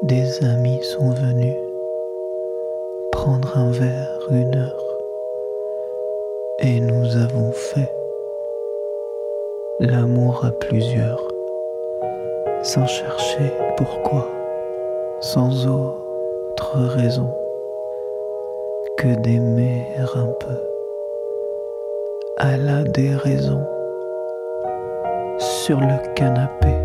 Des amis sont venus prendre un verre 1 heure et nous avons fait l'amour à plusieurs, sans chercher pourquoi, sans autre raison que d'aimer un peu à la déraison sur le canapé.